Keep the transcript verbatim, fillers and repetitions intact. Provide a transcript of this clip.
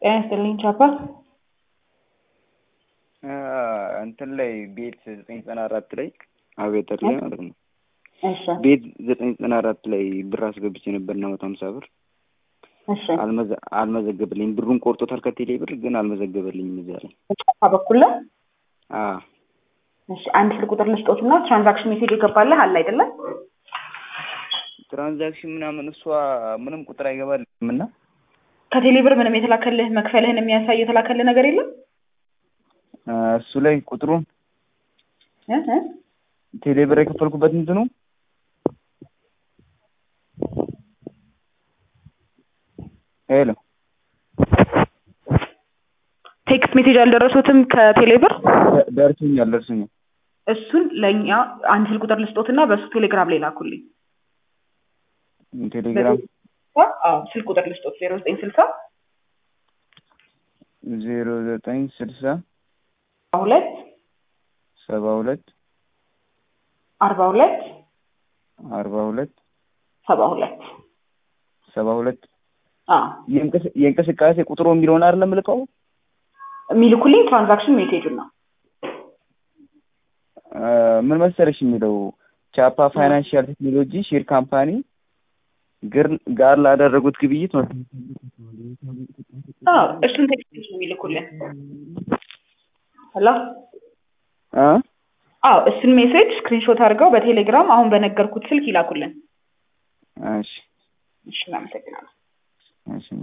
ያስልኝ ቻፓ እንትን ላይ ቤት ዘጠኝ ዘጠና አራት ላይ አቤተር ላይ ማለት ነው። እሺ ቤት ዘጠኝ ዘጠና አራት ላይ ብር አስገብቼ ነበርና መቶ ሃምሳ ብር እሺ አልመዘ አልመዘገበልኝ ብሩን ቆርጦታል ከቴሌ ብር ግን አልመዘገበልኝም እዛ ላይ ቻፓ በኩል ላይ አ እሺ አንድ ስልክ ቁጥር ልስጦትና ትራንዛክሽን ሜሴጅ ይገባልህ አለ አይደለ? ትራንዛክሽን ምናምን እሷ ምንም ቁጥር አይገባልኝምና ከቴሌ ብር ምንም የተላከልህ መክፈልህን የሚያሳይ የተላከልህ ነገር የለም? እሱ ላይ ቁጥሩን እ እ ቴሌ ብር የከፈልኩበት እንትኑ ሄሎ ቴክስት ሜሴጅ አልደረሱትም ከቴሌ ብር? ደርሶኛል ደርሶኛል። እሱን ለኛ አንድ ስልክ ቁጥር ልስጦትና በሱ ቴሌግራም ላይ ላኩልኝ። ቴሌግራም አዎ ስልክ ቁጥር ልስጦት ዜሮ ዘጠኝ ስልሳ ዜሮ ዘጠኝ ስልሳ ሁለት ሰባ ሁለት አርባ ሁለት አርባ ሁለት ሰባ ሁለት ሰባ ሁለት አዎ የእንቅስቃሴ ቁጥሩ የሚለውን አይደለም ልቀው የሚልኩልኝ ትራንዛክሽን ሜሴጁን ነው። ምን መሰለሽ የሚለው ቻፓ ፋይናንሻል ቴክኖሎጂ ሼር ካምፓኒ ጋር ላደረጉት ግብይት ነው። አዎ እሱን ቴክስት ነው የሚልኩልኝ። ሄሎ አ አዎ እሱን ሜሴጅ ስክሪንሾት አድርገው በቴሌግራም አሁን በነገርኩት ስልክ ይላኩልን። እሺ እሺ እናመሰግናለን። እሺ